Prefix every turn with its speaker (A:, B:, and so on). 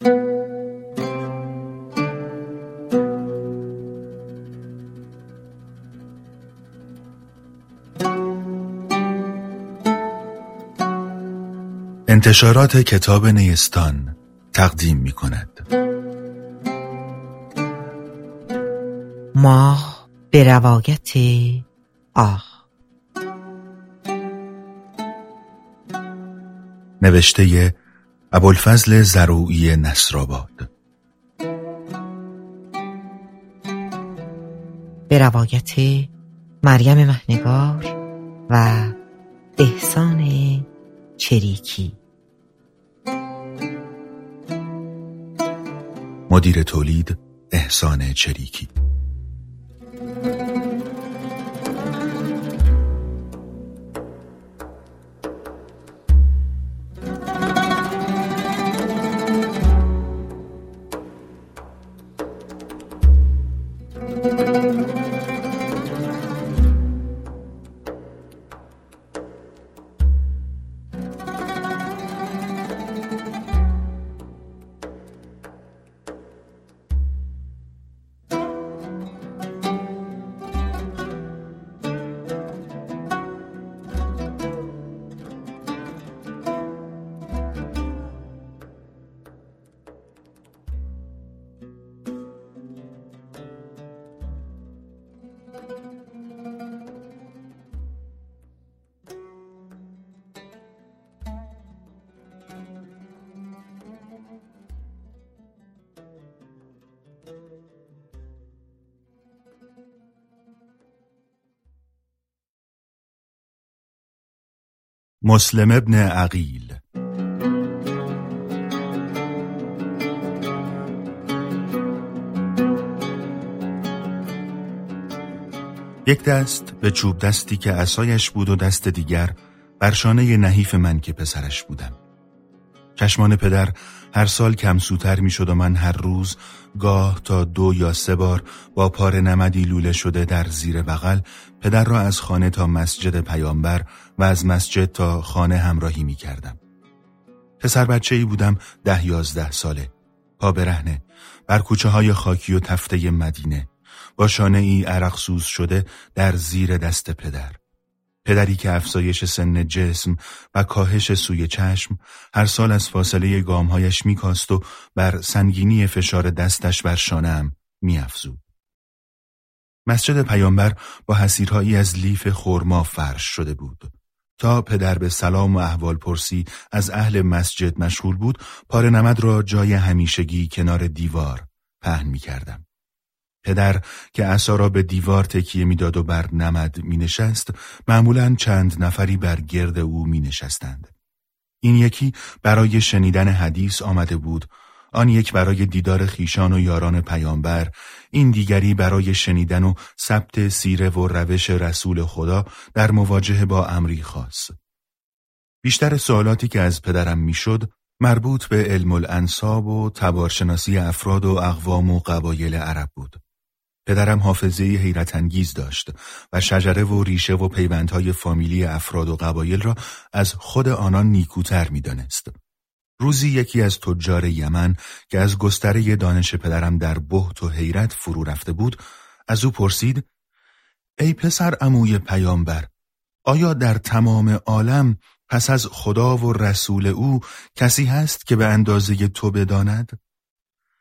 A: انتشارات کتاب نیستان تقدیم می کند.
B: ماه به روایت آه.
A: نوشته ابوالفضل زروعی نصرآباد.
B: به روایت مریم مهنگار و احسان چریکی.
A: مدیر تولید احسان چریکی. مسلم ابن عقیل. یک دست به چوب دستی که عصایش بود و دست دیگر بر شانه نحیف من که پسرش بودم. چشمان پدر هر سال کمسوتر می شد و من هر روز گاه تا 2 یا 3 بار با پاره نمدی لوله شده در زیر بغل پدر را از خانه تا مسجد پیامبر و از مسجد تا خانه همراهی می کردم. پسر بچه‌ای بودم 10-11 ساله، پا برهنه، بر کوچه های خاکی و تفته مدینه، با شانه ای عرق سوز شده در زیر دست پدر. پدری که افزایش سن جسم و کاهش سوی چشم هر سال از فاصله گامهایش میکاست و بر سنگینی فشار دستش بر شانه‌ام میافزود. مسجد پیامبر با حصیرهایی از لیف خرما فرش شده بود. تا پدر به سلام و احوال پرسی از اهل مسجد مشغول بود، پاره نمد را جای همیشگی کنار دیوار پهن میکردم. پدر که عصا را به دیوار تکیه میداد و بر نمد می نشست، معمولاً چند نفری بر گرد او می نشستند. این یکی برای شنیدن حدیث آمده بود، آن یک برای دیدار خیشان و یاران پیامبر، این دیگری برای شنیدن و ثبت سیره و روش رسول خدا در مواجهه با امری خاص. بیشتر سوالاتی که از پدرم میشد مربوط به علم الانساب و تبارشناسی افراد و اقوام و قبایل عرب بود. پدرم حافظه حیرت انگیز داشت و شجره و ریشه و پیوندهای فامیلی افراد و قبایل را از خود آنان نیکوتر می دانست. روزی یکی از تجار یمن که از گستره دانش پدرم در بهت و حیرت فرو رفته بود، از او پرسید: ای پسر عموی پیامبر، آیا در تمام عالم پس از خدا و رسول او کسی هست که به اندازه تو بداند؟